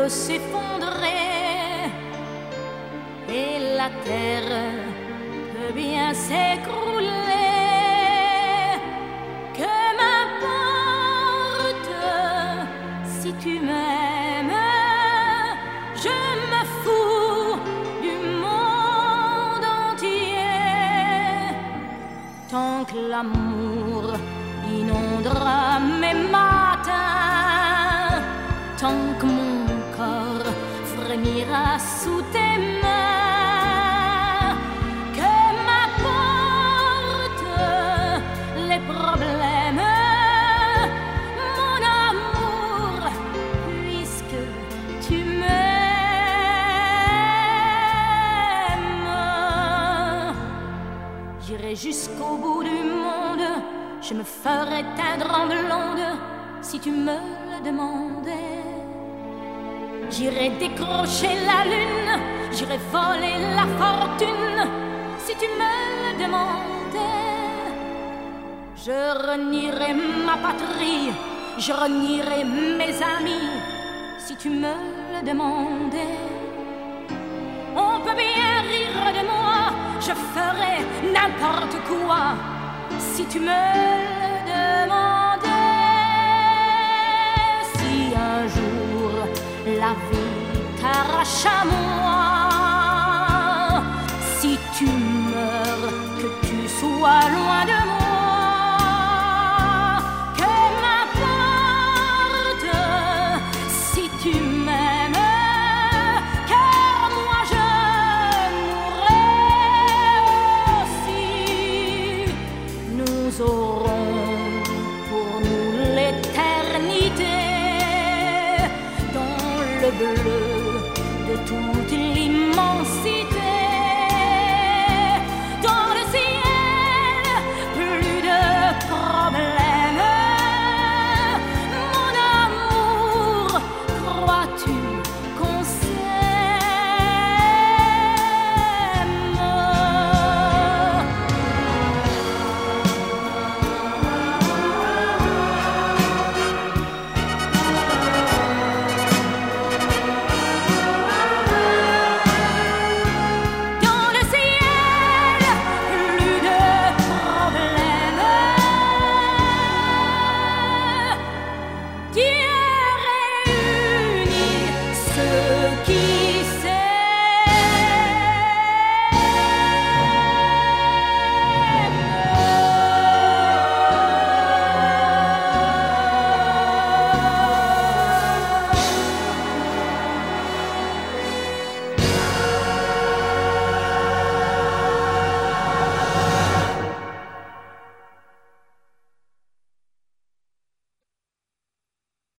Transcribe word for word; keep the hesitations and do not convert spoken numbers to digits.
peut s'effondrer et la terre peut bien s'écrouler. Que m'importe si tu m'aimes, je me fous du monde entier. Tant que l'amour inondera mes matins, tant que mon corps frémira sous tes mains, que m'apportent les problèmes, mon amour, puisque tu m'aimes. J'irai jusqu'au bout du monde, je me ferai teindre en blonde si tu me le demandais. J'irai décrocher la lune, j'irai voler la fortune si tu me le demandais. Je renierai ma patrie, je renierai mes amis si tu me le demandais. On peut bien rire de moi, je ferai n'importe quoi si tu me le demandais. Si un jour la vie t'arrache à moi, si tu meurs, que tu sois loin de moi, que m'importe si tu m'aimes, car moi je mourrai aussi. Nous aurons pour nous l'éternité dans le bleu de toute l'immensité. Dans le ciel, plus de problèmes. Mon amour, crois-tu